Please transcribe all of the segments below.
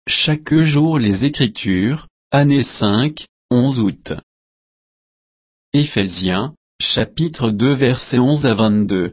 Chaque jour les Écritures, année 5, 11 août. Éphésiens, chapitre 2 versets 11 à 22.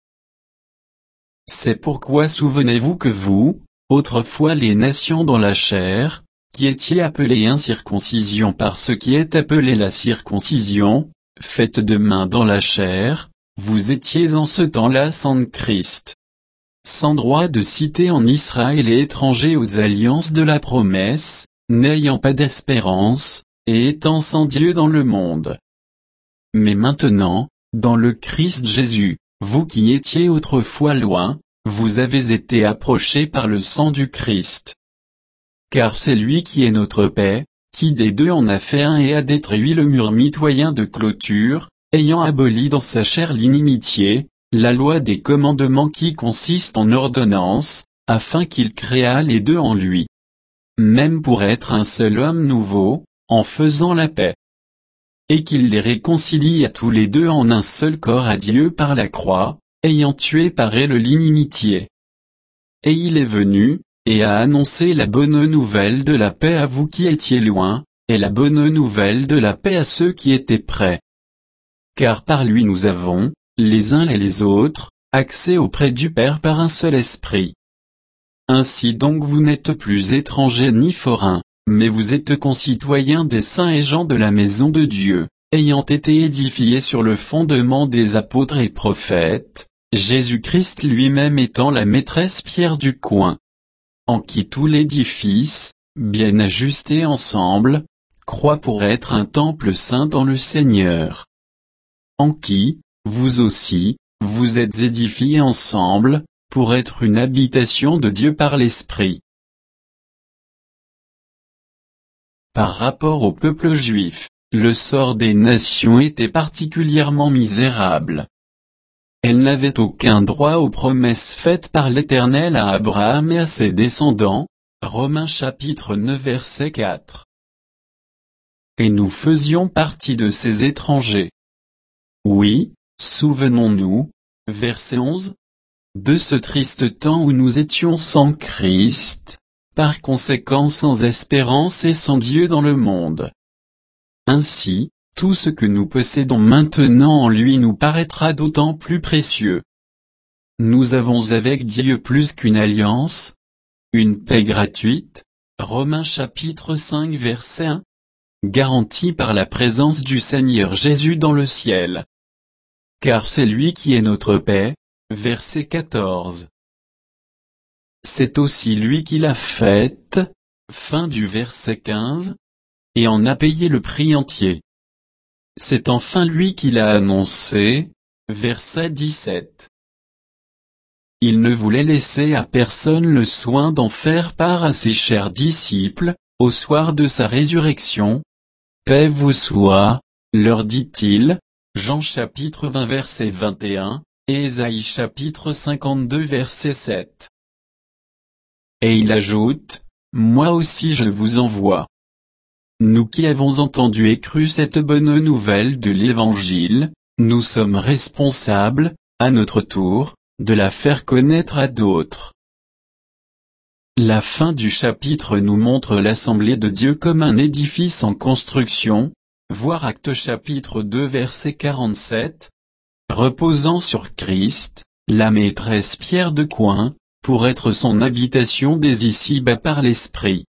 C'est pourquoi souvenez-vous que vous, autrefois les nations dans la chair, qui étiez appelés incirconcision par ce qui est appelé la circoncision, faite de main dans la chair, vous étiez en ce temps-là sans Christ, sans droit de cité en Israël et étrangers aux alliances de la promesse, n'ayant pas d'espérance, et étant sans Dieu dans le monde. Mais maintenant, dans le Christ Jésus, vous qui étiez autrefois loin, vous avez été approchés par le sang du Christ. Car c'est lui qui est notre paix, qui des deux en a fait un et a détruit le mur mitoyen de clôture, ayant aboli dans sa chair l'inimitié, la loi des commandements qui consiste en ordonnance, afin qu'il créât les deux en lui. Même pour être un seul homme nouveau, en faisant la paix. Et qu'il les réconcilie à tous les deux en un seul corps à Dieu par la croix, ayant tué par elle l'inimitié. Et il est venu, et a annoncé la bonne nouvelle de la paix à vous qui étiez loin, et la bonne nouvelle de la paix à ceux qui étaient près. Car par lui nous avons, les uns et les autres, accès auprès du Père par un seul esprit. Ainsi donc vous n'êtes plus étrangers ni forains, mais vous êtes concitoyens des saints et gens de la maison de Dieu, ayant été édifiés sur le fondement des apôtres et prophètes, Jésus-Christ lui-même étant la maîtresse pierre du coin. En qui tout l'édifice, bien ajusté ensemble, croît pour être un temple saint dans le Seigneur. En qui, vous aussi, vous êtes édifiés ensemble, pour être une habitation de Dieu par l'Esprit. Par rapport au peuple juif, le sort des nations était particulièrement misérable. Elles n'avaient aucun droit aux promesses faites par l'Éternel à Abraham et à ses descendants, Romains chapitre 9 verset 4. Et nous faisions partie de ces étrangers. Oui, souvenons-nous, verset 11, de ce triste temps où nous étions sans Christ, par conséquent sans espérance et sans Dieu dans le monde. Ainsi, tout ce que nous possédons maintenant en lui nous paraîtra d'autant plus précieux. Nous avons avec Dieu plus qu'une alliance, une paix gratuite, Romains chapitre 5 verset 1, garantie par la présence du Seigneur Jésus dans le ciel. Car c'est lui qui est notre paix, verset 14. C'est aussi lui qui l'a faite, fin du verset 15, et en a payé le prix entier. C'est enfin lui qui l'a annoncé, verset 17. Il ne voulait laisser à personne le soin d'en faire part à ses chers disciples, au soir de sa résurrection. Paix vous soit, leur dit-il, Jean chapitre 20 verset 21, et Ésaïe chapitre 52 verset 7. Et il ajoute, moi aussi je vous envoie. Nous qui avons entendu et cru cette bonne nouvelle de l'Évangile, nous sommes responsables, à notre tour, de la faire connaître à d'autres. La fin du chapitre nous montre l'Assemblée de Dieu comme un édifice en construction, voir Actes chapitre 2 verset 47, reposant sur Christ, la maîtresse pierre de coin, pour être son habitation dès ici-bas par l'Esprit.